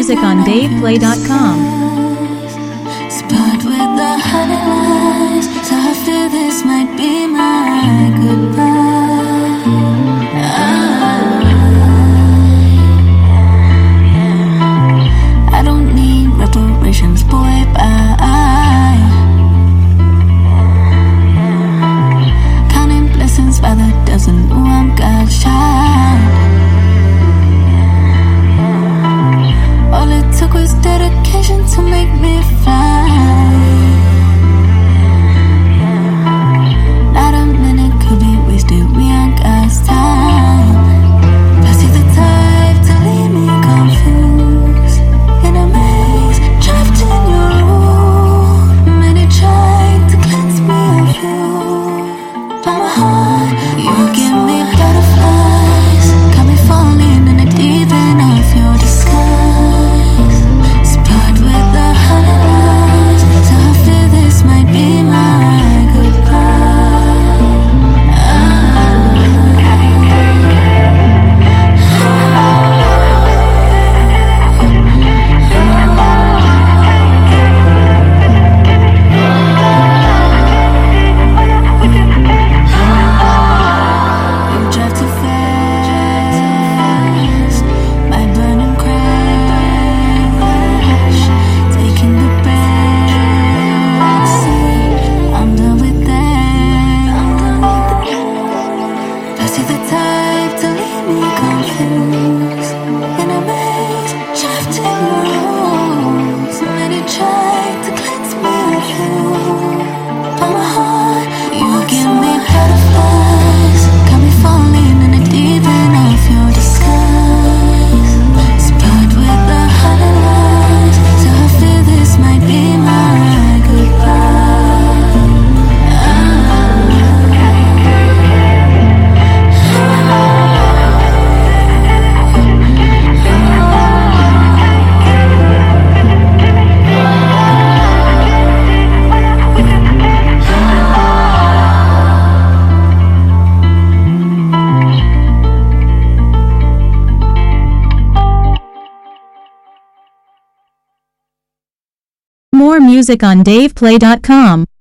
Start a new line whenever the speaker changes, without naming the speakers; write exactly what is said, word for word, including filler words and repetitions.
music on dave play dot com.
Spot with the honey lies, so after this might be my goodbye. I, I don't need reparations, boy, bye. Counting blessings by the dozen, ooh, I'm God's child. All it took was dedication to make me fly. Not a minute could be wasted, we ain't got time. Plus you're the type to leave me confused, in a maze, trapped in your room. Many tried to cleanse me of you, but my heart, you give me butterflies, got me falling in the deep end of your disguise. Spot with the honey lies, so after this might be my goodbye. You drive too fast, my burning crash, taking the back seat. I'm done with that. Plus you're the type to leave me confused, in a maze, trapped in your rules. Many tried to cleanse me of you, but my heart, you give me butterflies, got me falling in the deep end of your disguise. Spot with the honey lies, so after this might be my goodbye.
More music on dave play dot com.